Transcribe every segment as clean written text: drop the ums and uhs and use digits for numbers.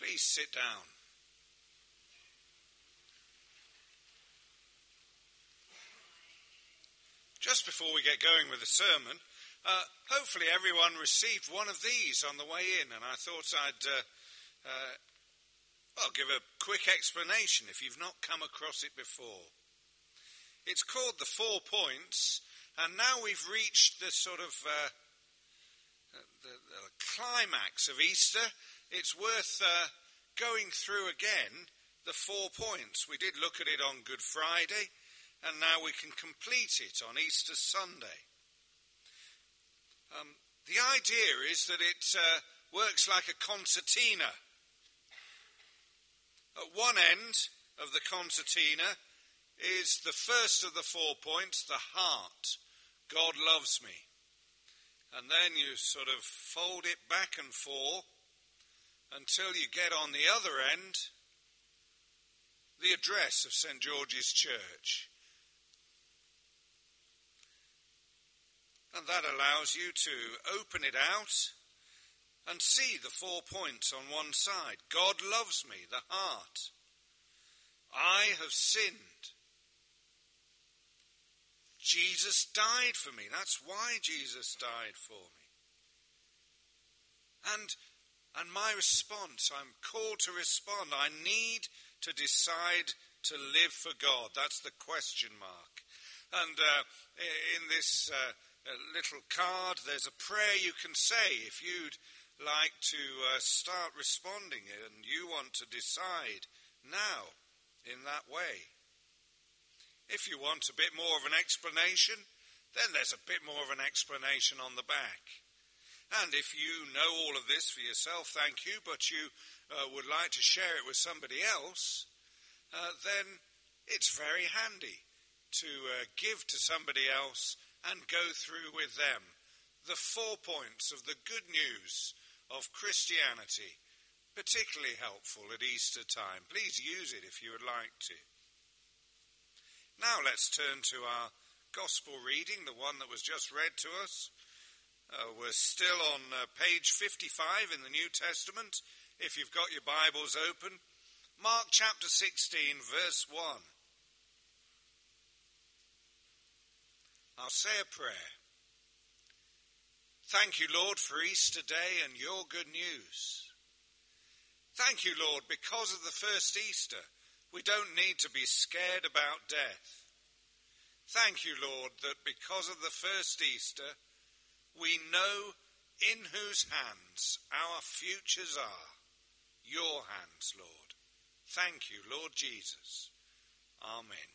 Please sit down. Just before we get going with the sermon, hopefully everyone received one of these on the way in, and I thought I'd give a quick explanation if you've not come across it before. It's called the 4 Points, and now we've reached the sort of the climax of Easter. It's worth going through again the 4 points. We did look at it on Good Friday, and now we can complete it on Easter Sunday. The idea is that it works like a concertina. At one end of the concertina is the first of the 4 points, the heart. God loves me. And then you sort of fold it back and forth until you get on the other end, the address of St. George's Church. And that allows you to open it out and see the 4 points on one side. God loves me, the heart. I have sinned. Jesus died for me. That's why Jesus died for me. And my response, I'm called to respond. I need to decide to live for God. That's the question mark. And in this little card, there's a prayer you can say if you'd like to start responding and you want to decide now in that way. If you want a bit more of an explanation, then there's a bit more of an explanation on the back. And if you know all of this for yourself, thank you, but you would like to share it with somebody else, then it's very handy to give to somebody else and go through with them the 4 points of the good news of Christianity, particularly helpful at Easter time. Please use it if you would like to. Now let's turn to our gospel reading, the one that was just read to us. We're still on page 55 in the New Testament, if you've got your Bibles open. Mark chapter 16, verse 1. I'll say a prayer. Thank you, Lord, for Easter Day and your good news. Thank you, Lord, because of the first Easter, we don't need to be scared about death. Thank you, Lord, that because of the first Easter, we know in whose hands our futures are. Your hands, Lord. Thank you, Lord Jesus. Amen.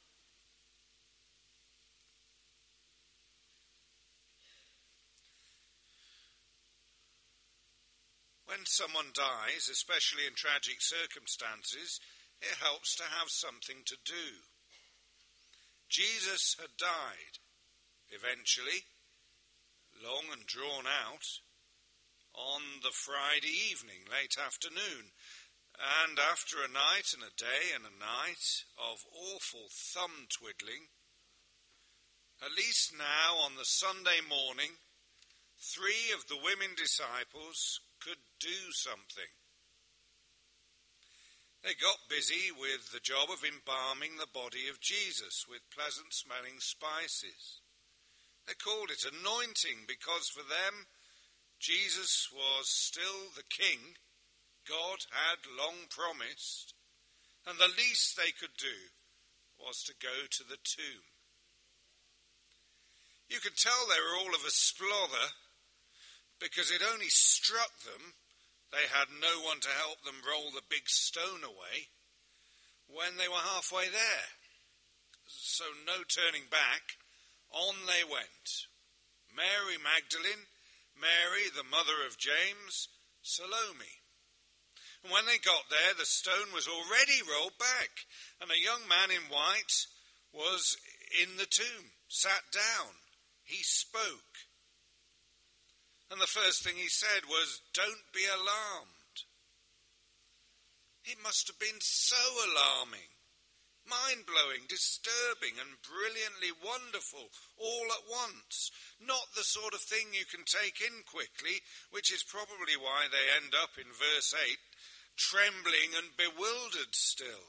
When someone dies, especially in tragic circumstances, it helps to have something to do. Jesus had died, eventually, long and drawn out, on the Friday evening, late afternoon, and after a night and a day and a night of awful thumb-twiddling, at least now on the Sunday morning, 3 of the women disciples could do something. They got busy with the job of embalming the body of Jesus with pleasant-smelling spices. They called it anointing because for them, Jesus was still the king God had long promised, and the least they could do was to go to the tomb. You could tell they were all of a splother because it only struck them they had no one to help them roll the big stone away when they were halfway there. So no turning back, on they went. Mary Magdalene, Mary the mother of James, Salome. And when they got there, the stone was already rolled back, and a young man in white was in the tomb, sat down. He spoke. And the first thing he said was, "Don't be alarmed." It must have been so alarming, mind-blowing, disturbing, and brilliantly wonderful all at once. Not the sort of thing you can take in quickly, which is probably why they end up in verse 8. trembling and bewildered still.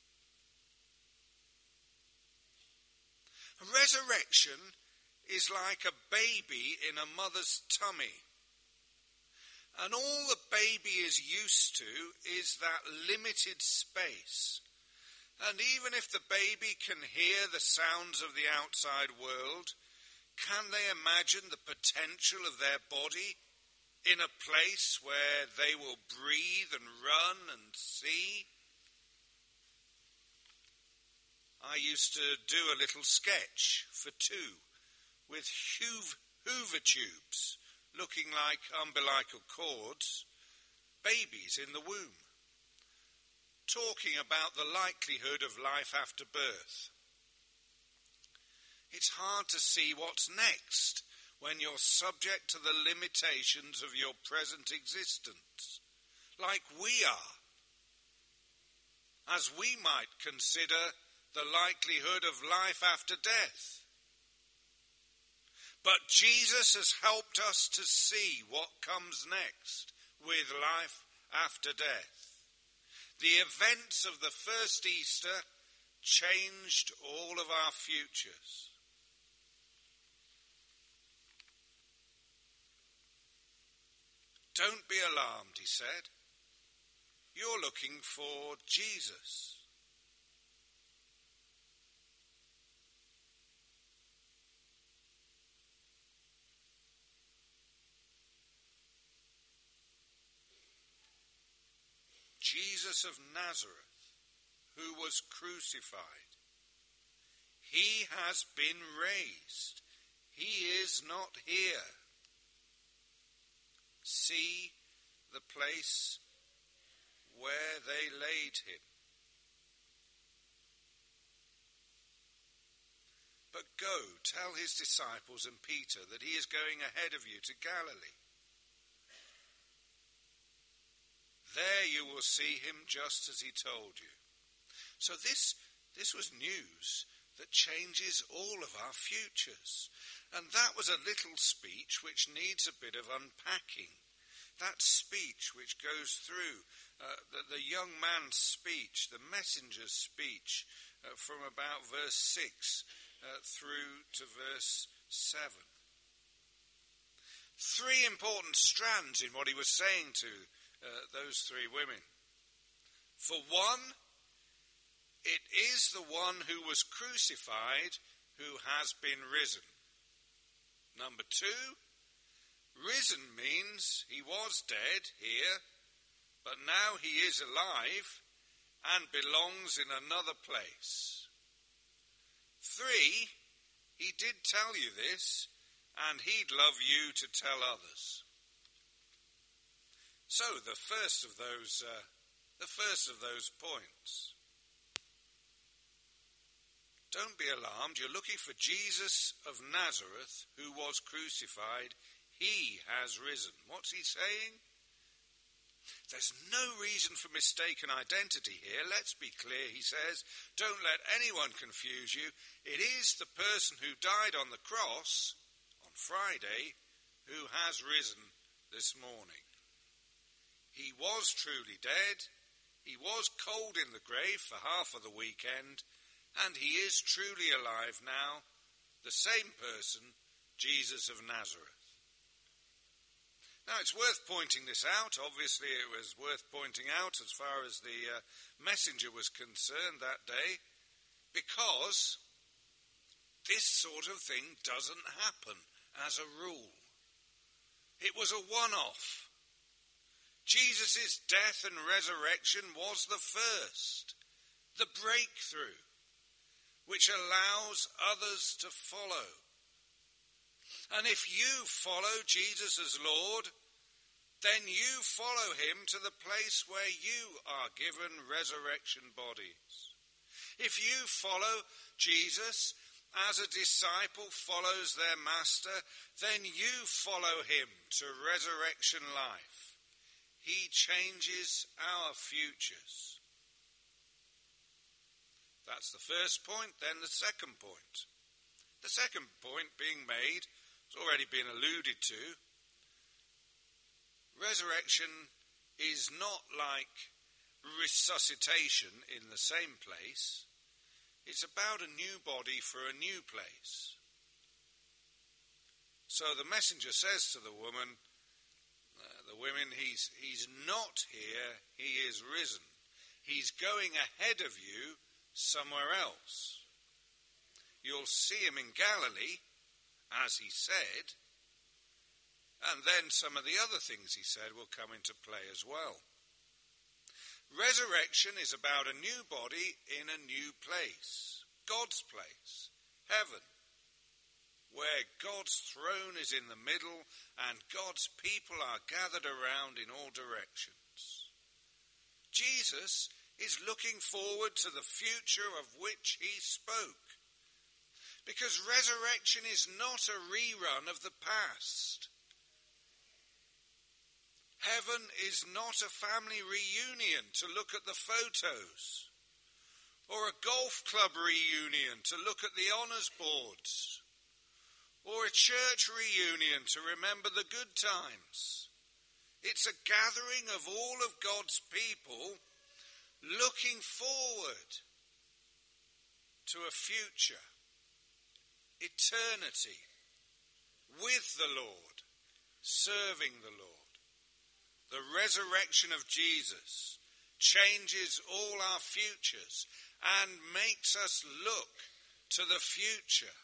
A resurrection is like a baby in a mother's tummy. And all the baby is used to is that limited space. And even if the baby can hear the sounds of the outside world, can they imagine the potential of their body in a place where they will breathe and run and see? I used to do a little sketch for two with Hoover tubes looking like umbilical cords, babies in the womb, talking about the likelihood of life after birth. It's hard to see what's next when you're subject to the limitations of your present existence, like we are, as we might consider the likelihood of life after death. But Jesus has helped us to see what comes next with life after death. The events of the first Easter changed all of our futures. Don't be alarmed, he said. You're looking for Jesus. Jesus of Nazareth, who was crucified. He has been raised. He is not here. See the place where they laid him. But go, tell his disciples and Peter that he is going ahead of you to Galilee. There you will see him just as he told you. So this was news that changes all of our futures. And that was a little speech which needs a bit of unpacking. That speech which goes through the young man's speech, the messenger's speech, from about verse 6 through to verse 7. Three important strands in what he was saying to those three women. For one, it is the one who was crucified who has been risen. Number two, risen means he was dead here, but now he is alive and belongs in another place. Three, he did tell you this, and he'd love you to tell others. So the first of those points. Don't be alarmed. You're looking for Jesus of Nazareth, who was crucified. He has risen. What's he saying? There's no reason for mistaken identity here. Let's be clear, he says. Don't let anyone confuse you. It is the person who died on the cross on Friday who has risen this morning. He was truly dead, he was cold in the grave for half of the weekend, and he is truly alive now, the same person, Jesus of Nazareth. Now, it's worth pointing this out. Obviously, it was worth pointing out as far as the messenger was concerned that day, because this sort of thing doesn't happen as a rule. It was a one-off. Jesus' death and resurrection was the first, the breakthrough, which allows others to follow. And if you follow Jesus as Lord, then you follow him to the place where you are given resurrection bodies. If you follow Jesus as a disciple follows their master, then you follow him to resurrection life. He changes our futures. That's the first point. Then the second point. The second point being made has already been alluded to. Resurrection is not like resuscitation in the same place. It's about a new body for a new place. So the messenger says to the women, he's not here, he is risen. He's going ahead of you somewhere else. You'll see him in Galilee, as he said, and then some of the other things he said will come into play as well. Resurrection is about a new body in a new place, God's place, heaven, where God's throne is in the middle and God's people are gathered around in all directions. Jesus is looking forward to the future of which he spoke, because resurrection is not a rerun of the past. Heaven is not a family reunion to look at the photos, or a golf club reunion to look at the honours boards, or a church reunion to remember the good times. It's a gathering of all of God's people looking forward to a future, eternity, with the Lord, serving the Lord. The resurrection of Jesus changes all our futures and makes us look to the future.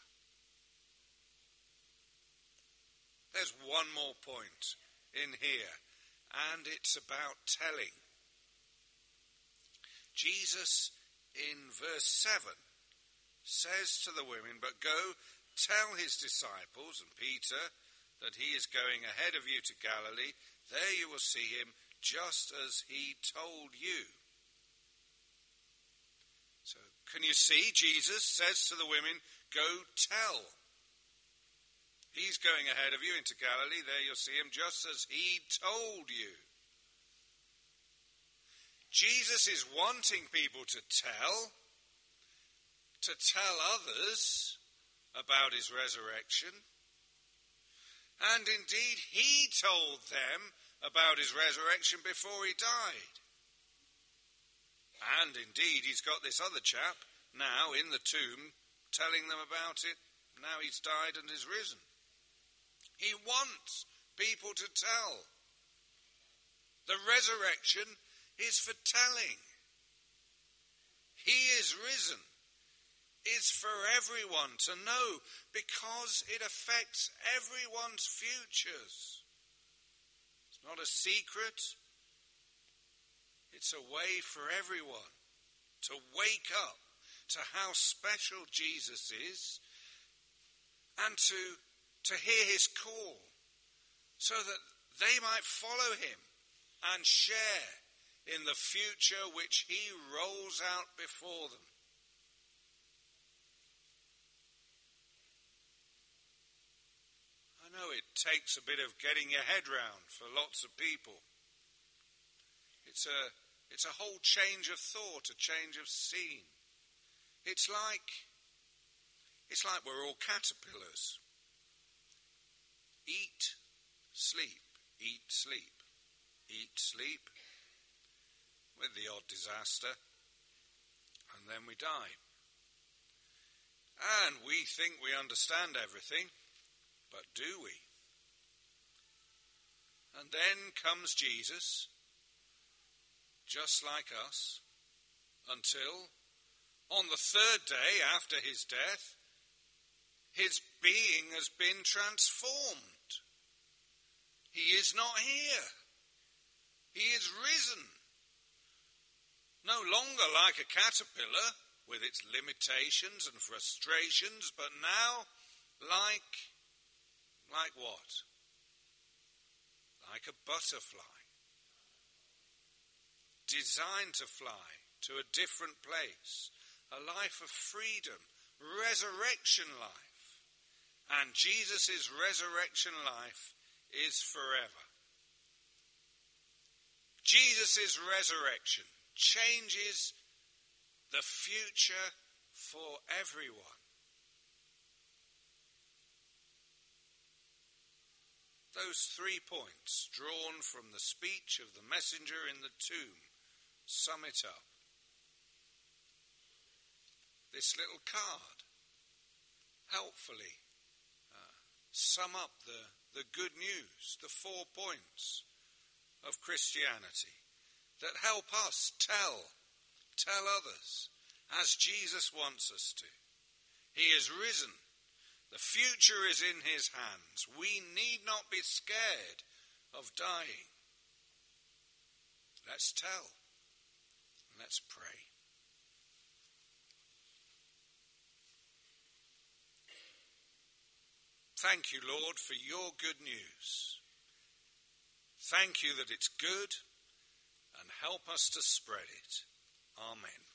There's one more point in here, and it's about telling. Jesus, in verse 7, says to the women, "But go tell his disciples," and Peter, "that he is going ahead of you to Galilee. There you will see him, just as he told you." So, can you see? Jesus says to the women, "Go tell. He's going ahead of you into Galilee. There you'll see him, just as he told you." Jesus is wanting people to tell others about his resurrection. And indeed, he told them about his resurrection before he died. And indeed, he's got this other chap now in the tomb telling them about it. Now he's died and is risen. He wants people to tell. The resurrection is for telling. He is risen. Is for everyone to know, because it affects everyone's futures. It's not a secret. It's a way for everyone to wake up to how special Jesus is and to hear his call, so that they might follow him and share in the future which he rolls out before them. I know it takes a bit of getting your head round for lots of people. It's a whole change of thought, a change of scene. It's like we're all caterpillars. Eat, sleep, eat, sleep, eat, sleep, with the odd disaster, and then we die. And we think we understand everything, but do we? And then comes Jesus, just like us, until on the third day after his death, his being has been transformed. He is not here. He is risen. No longer like a caterpillar with its limitations and frustrations, but now like what? Like a butterfly, designed to fly to a different place, a life of freedom, resurrection life. And Jesus' resurrection life is forever. Jesus' resurrection changes the future for everyone. Those 3 points drawn from the speech of the messenger in the tomb sum it up? This little card helpfully sum up the good news, the 4 points of Christianity that help us tell others as Jesus wants us to. He is risen. The future is in his hands. We need not be scared of dying. Let's tell. Let's pray. Thank you, Lord, for your good news. Thank you that it's good, and help us to spread it. Amen.